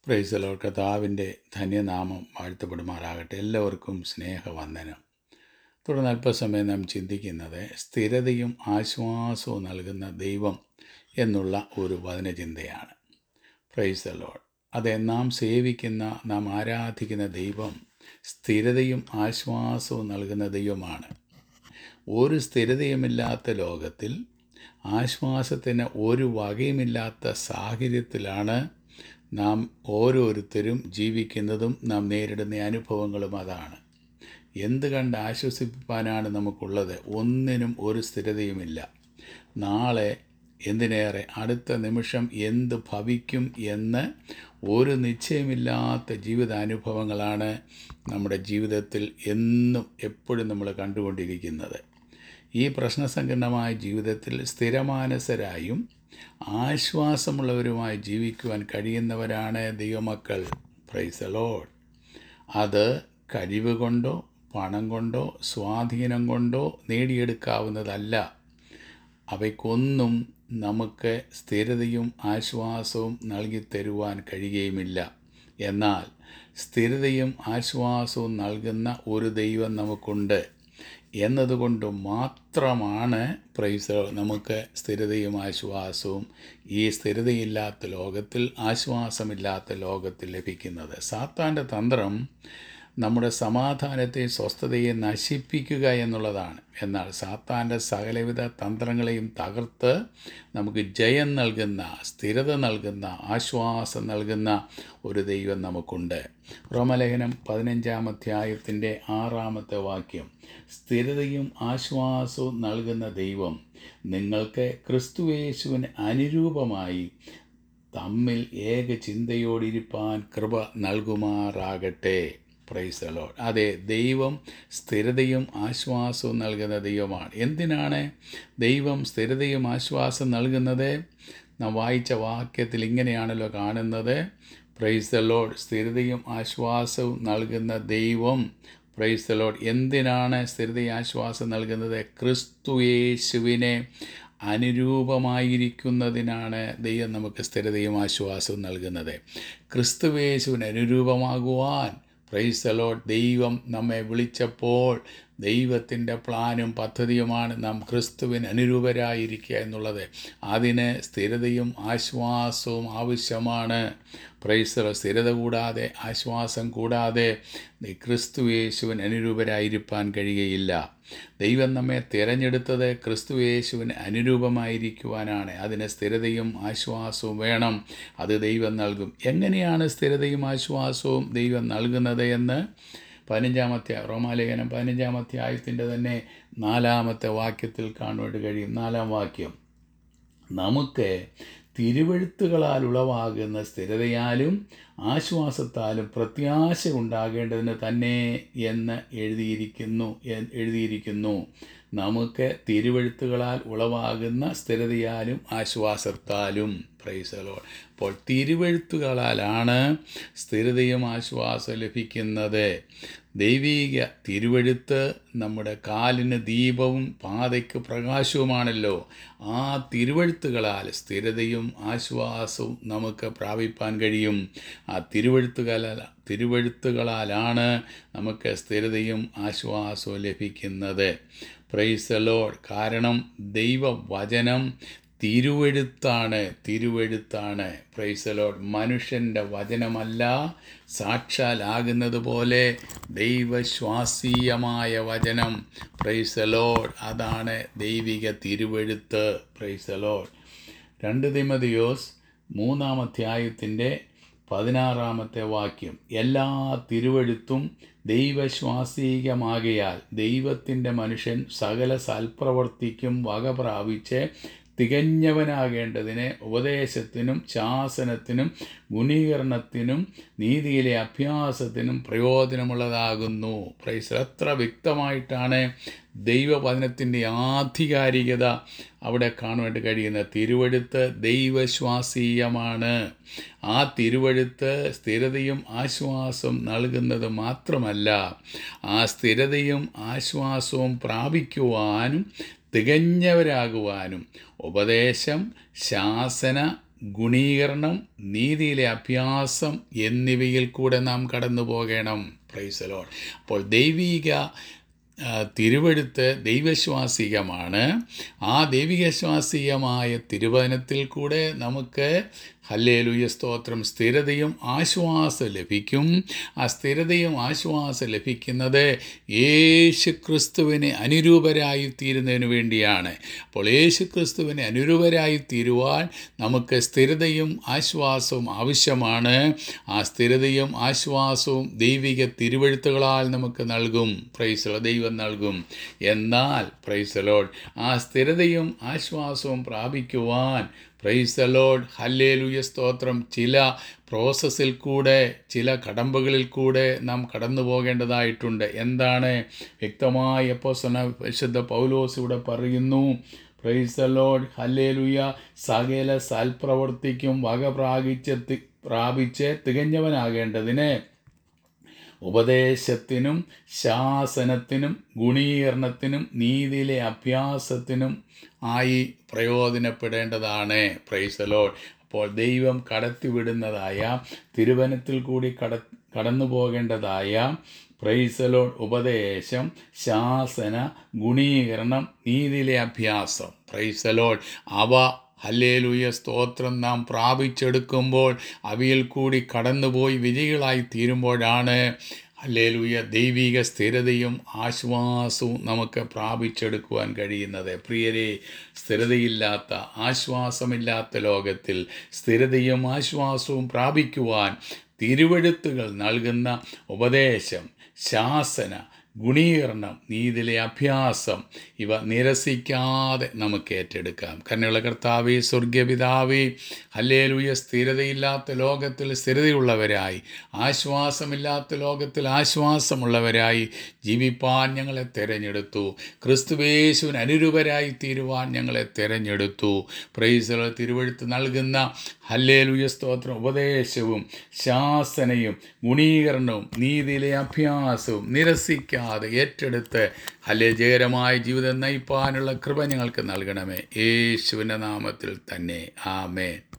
Price the Lord. കർത്താവിൻ്റെ ധന്യനാമം വാഴ്ത്തപ്പെടുമാറാകട്ടെ. എല്ലാവർക്കും സ്നേഹവന്ദനം. തുടർന്ന് അല്പസമയം നാം ചിന്തിക്കുന്നത് സ്ഥിരതയും ആശ്വാസവും നൽകുന്ന ദൈവം എന്നുള്ള ഒരു വചനചിന്തയാണ്. Price the lord. അതെ, നാം സേവിക്കുന്ന, നാം ആരാധിക്കുന്ന ദൈവം സ്ഥിരതയും ആശ്വാസവും നൽകുന്ന ദൈവമാണ്. ഒരു സ്ഥിരതയുമില്ലാത്ത ലോകത്തിൽ, ആശ്വാസത്തിന് ഒരു വകയുമില്ലാത്ത സാഹചര്യത്തിലാണ് നാം ഓരോരുത്തരും ജീവിക്കുന്നതും നാം നേരിടുന്ന അനുഭവങ്ങളും അതാണ്. എന്ത് കണ്ട് ആശ്വസിപ്പാനാണ് നമുക്കുള്ളത്? ഒന്നിനും ഒരു സ്ഥിരതയുമില്ല. നാളെ, എന്തിനേറെ അടുത്ത നിമിഷം എന്ത് ഭവിക്കും എന്ന് ഒരു നിശ്ചയമില്ലാത്ത ജീവിതാനുഭവങ്ങളാണ് നമ്മുടെ ജീവിതത്തിൽ എന്നും എപ്പോഴും നമ്മൾ കണ്ടുകൊണ്ടിരിക്കുന്നത്. ഈ പ്രശ്നസങ്കീർണമായ ജീവിതത്തിൽ സ്ഥിരമാനസരായും ആശ്വാസമുള്ളവരുമായി ജീവിക്കുവാൻ കഴിയുന്നവരാണ് ദൈവമക്കൾ. Praise the lord. അത് കഴിവ് കൊണ്ടോ പണം കൊണ്ടോ സ്വാധീനം കൊണ്ടോ നേടിയെടുക്കാവുന്നതല്ല. അവയ്ക്കൊന്നും നമുക്ക് സ്ഥിരതയും ആശ്വാസവും നൽകി തരുവാൻ കഴിയുകയുമില്ല. എന്നാൽ സ്ഥിരതയും ആശ്വാസവും നൽകുന്ന ഒരു ദൈവം നമുക്കുണ്ട് എന്നതുകൊണ്ട് മാത്രമാണ് നമുക്ക് സ്ഥിരതയും ആശ്വാസവും ഈ സ്ഥിരതയില്ലാത്ത ലോകത്തിൽ, ആശ്വാസമില്ലാത്ത ലോകത്തിൽ ലഭിക്കുന്നത്. സാത്താൻ്റെ തന്ത്രം നമ്മുടെ സമാധാനത്തെയും സ്വസ്ഥതയെ നശിപ്പിക്കുക എന്നുള്ളതാണ്. എന്നാൽ സാത്താൻ്റെ സകലവിധ തന്ത്രങ്ങളെയും തകർത്ത് നമുക്ക് ജയം നൽകുന്ന, സ്ഥിരത നൽകുന്ന, ആശ്വാസം നൽകുന്ന ഒരു ദൈവം നമുക്കുണ്ട്. റോമലേഖനം 15-ാം അധ്യായത്തിൻ്റെ 6-ാമത്തെ വാക്യം, സ്ഥിരതയും ആശ്വാസവും നൽകുന്ന ദൈവം നിങ്ങൾക്ക് ക്രിസ്തുയേശുവിന് അനുരൂപമായി തമ്മിൽ ഏക ചിന്തയോടിരിപ്പാൻ കൃപ നൽകുമാറാകട്ടെ. Praise the lord. അതെ, ദൈവം സ്ഥിരതയും ആശ്വാസവും നൽകുന്ന ദൈവമാണ്. എന്തിനാണ് ദൈവം സ്ഥിരതയും ആശ്വാസം നൽകുന്നത്? നാം വായിച്ച വാക്യത്തിൽ ഇങ്ങനെയാണല്ലോ കാണുന്നത്. Praise the lord. സ്ഥിരതയും ആശ്വാസവും നൽകുന്ന ദൈവം, പ്രൈസ് ദി ലോർഡ്, എന്തിനാണ് സ്ഥിരതയും ആശ്വാസം നൽകുന്നത്? ക്രിസ്തുയേശുവിനെ അനുരൂപമായിരിക്കുന്നതിനാണ് ദൈവം നമുക്ക് സ്ഥിരതയും ആശ്വാസവും നൽകുന്നത്. ക്രിസ്തുയേശുവിന് അനുരൂപമാകുവാൻ, പ്രൈസ് ദി ലോർഡ്, ദൈവം നമ്മെ വിളിച്ചപ്പോൾ ദൈവത്തിൻ്റെ പ്ലാനും പദ്ധതിയുമാണ് നാം ക്രിസ്തുവിന് അനുരൂപരായിരിക്കുക എന്നുള്ളത്. അതിന് സ്ഥിരതയും ആശ്വാസവും ആവശ്യമാണ്. Praise the lord. സ്ഥിരത കൂടാതെ, ആശ്വാസം കൂടാതെ ക്രിസ്തുയേശുവിന് അനുരൂപരായിരിക്കാൻ കഴിയുകയില്ല. ദൈവം നമ്മെ തിരഞ്ഞെടുത്തത് ക്രിസ്തുയേശുവിന് അനുരൂപമായിരിക്കുവാനാണ്. അതിന് സ്ഥിരതയും ആശ്വാസവും വേണം. അത് ദൈവം നൽകും. എങ്ങനെയാണ് സ്ഥിരതയും ആശ്വാസവും ദൈവം നൽകുന്നത് എന്ന് റോമാലേഖനം 15-ാം അധ്യായത്തിൻ്റെ തന്നെ 4-ാമത്തെ വാക്യത്തിൽ കാണുവാൻ കഴിയും. 4-ാം വാക്യം, നമുക്ക് തിരുവെഴുത്തുകളാൽ ഉളവാകുന്ന സ്ഥിരതയാലും ആശ്വാസത്താലും പ്രത്യാശ ഉണ്ടാകേണ്ടതിന് തന്നെ എന്ന് എഴുതിയിരിക്കുന്നു. നമുക്ക് തിരുവെഴുത്തുകളാൽ ഉളവാകുന്ന സ്ഥിരതയാലും ആശ്വാസത്താലും. Praise the lord. അപ്പോൾ തിരുവെഴുത്തുകളാലാണ് സ്ഥിരതയും ആശ്വാസം ലഭിക്കുന്നത്. ദൈവീക തിരുവെഴുത്ത് നമ്മുടെ കാലിന് ദീപവും പാതയ്ക്ക് പ്രകാശവുമാണല്ലോ. ആ തിരുവെഴുത്തുകളാൽ സ്ഥിരതയും ആശ്വാസവും നമുക്ക് പ്രാപിപ്പാൻ കഴിയും. ആ തിരുവെഴുത്തുകളാലാണ് നമുക്ക് സ്ഥിരതയും ആശ്വാസവും ലഭിക്കുന്നത്. Praise the lord. കാരണം ദൈവവചനം തിരുവെഴുത്താണ്. Price the Lord. മനുഷ്യൻ്റെ വചനമല്ല, സാക്ഷാലാകുന്നത് പോലെ ദൈവശ്വാസീയമായ വചനം. Praise the lord. അതാണ് ദൈവിക തിരുവെഴുത്ത്. Praise the lord. 2 തീമോഥെയോസ് 3-ാം അധ്യായത്തിൻ്റെ 16-ാമത്തെ വാക്യം, എല്ലാ തിരുവെഴുത്തും ദൈവശ്വാസീകമാകയാൽ ദൈവത്തിൻ്റെ മനുഷ്യൻ സകല സൽപ്രവർത്തിക്കും വക പ്രാപിച്ച് തികഞ്ഞവനാകേണ്ടതിന് ഉപദേശത്തിനും ശാസനത്തിനും ഗുണീകരണത്തിനും നീതിയിലെ അഭ്യാസത്തിനും പ്രയോജനമുള്ളതാകുന്നു. പ്രൈസ്. എത്ര വ്യക്തമായിട്ടാണ് ദൈവവചനത്തിൻ്റെ ആധികാരികത അവിടെ കാണുവാൻ കഴിയുന്നത്. തിരുവെഴുത്ത് ദൈവശ്വാസീയമാണ്. ആ തിരുവെഴുത്ത് സ്ഥിരതയും ആശ്വാസവും നൽകുന്നത് മാത്രമല്ല, ആ സ്ഥിരതയും ആശ്വാസവും പ്രാപിക്കുവാനും തികഞ്ഞവരാകുവാനും ഉപദേശം, ശാസന, ഗുണീകരണം, നീതിയിലെ അഭ്യാസം എന്നിവയിൽ കൂടെ നാം കടന്നു പോകണം. Praise the lord. അപ്പോൾ ദൈവിക തിരുവെഴുത്ത് ദൈവശ്വാസികമാണ്. ആ ദൈവികശ്വാസികമായ തിരുവചനത്തിൽ കൂടെ നമുക്ക് ഹല്ലേലൂയ സ്തോത്രം സ്ഥിരതയും ആശ്വാസം ലഭിക്കും. ആ സ്ഥിരതയും ആശ്വാസം ലഭിക്കുന്നത് യേശു ക്രിസ്തുവിനെ അനുരൂപരായി തീരുന്നതിന് വേണ്ടിയാണ്. അപ്പോൾ യേശു ക്രിസ്തുവിനെ അനുരൂപരായി തീരുവാൻ നമുക്ക് സ്ഥിരതയും ആശ്വാസവും ആവശ്യമാണ്. ആ സ്ഥിരതയും ആശ്വാസവും ദൈവിക തിരുവെഴുത്തുകളാൽ നമുക്ക് നൽകും. പ്രൈസ് ദി ദൈവം നൽകും. എന്നാൽ പ്രൈസ് ദി ലോർഡ്, ആ സ്ഥിരതയും ആശ്വാസവും പ്രാപിക്കുവാൻ പ്രൈസ് ദി ലോർഡ് ഹല്ലേലൂയ സ്തോത്രം ചില പ്രോസസ്സിൽ കൂടെ, ചില കടമ്പകളിൽ കൂടെ നാം കടന്നു പോകേണ്ടതായിട്ടുണ്ട്. എന്താണ്? വ്യക്തമായി അപ്പോസ്തലനായ പരിശുദ്ധ പൗലോസ് ഇവിടെ പറയുന്നു. Praise the lord hallelujah. സകല സൽപ്രവൃത്തിക്കും വക പ്രാപിച്ച് തികഞ്ഞവനാകേണ്ടതിന് ഉപദേശത്തിനും ശാസനത്തിനും ഗുണീകരണത്തിനും നീതിയിലെ അഭ്യാസത്തിനും ആയി പ്രയോജനപ്പെടേണ്ടതാണ്. Price the lord. അപ്പോൾ ദൈവം കടത്തിവിടുന്നതായ തിരുവചനത്തിൽ കൂടി കടന്നു പോകേണ്ടതായ പ്രൈസ് ദി ലോർഡ് ഉപദേശം, ശാസന, ഗുണീകരണം, നീതിയിലെ അഭ്യാസം, പ്രൈസ് ദി ലോർഡ്, അവ ഹല്ലേലൂയ സ്തോത്രം നാം പ്രാപിച്ചെടുക്കുമ്പോൾ, അവയിൽ കൂടി കടന്നുപോയി വിജയികളായി തീരുമ്പോഴാണ് ഹല്ലേലൂയ ദൈവിക സ്ഥിരതയും ആശ്വാസവും നമുക്ക് പ്രാപിച്ചെടുക്കുവാൻ കഴിയുന്നത്. പ്രിയരെ, സ്ഥിരതയില്ലാത്ത, ആശ്വാസമില്ലാത്ത ലോകത്തിൽ സ്ഥിരതയും ആശ്വാസവും പ്രാപിക്കുവാൻ തിരുവെഴുത്തുകൾ നൽകുന്ന ഉപദേശം, ശാസന, ഗുണീകരണം, നീതിയിലെ അഭ്യാസം ഇവ നിരസിക്കാതെ നമുക്ക് ഏറ്റെടുക്കാം. കരുണയുള്ള കർത്താവേ, സ്വർഗപിതാവേ, ഹല്ലേലൂയ സ്ഥിരതയില്ലാത്ത ലോകത്തിൽ സ്ഥിരതയുള്ളവരായി, ആശ്വാസമില്ലാത്ത ലോകത്തിൽ ആശ്വാസമുള്ളവരായി ജീവിപ്പാൻ ഞങ്ങളെ തിരഞ്ഞെടുത്തു. ക്രിസ്തുയേശുവിന് അനുരൂപരായി തീരുവാൻ ഞങ്ങളെ തിരഞ്ഞെടുത്തു. Price the Lord. തിരുവെഴുത്ത് നൽകുന്ന ഹല്ലേലൂയ സ്തോത്രം ഉപദേശവും ശാസനയും ഗുണീകരണവും നീതിയിലെ അഭ്യാസവും നിരസിക്കാതെ ഏറ്റെടുത്ത് ജയകരമായ ജീവിതം നയിപ്പാനുള്ള കൃപ ഞങ്ങൾക്ക് നൽകണമേ. യേശുവിൻ്റെ നാമത്തിൽ തന്നെ. ആമേൻ.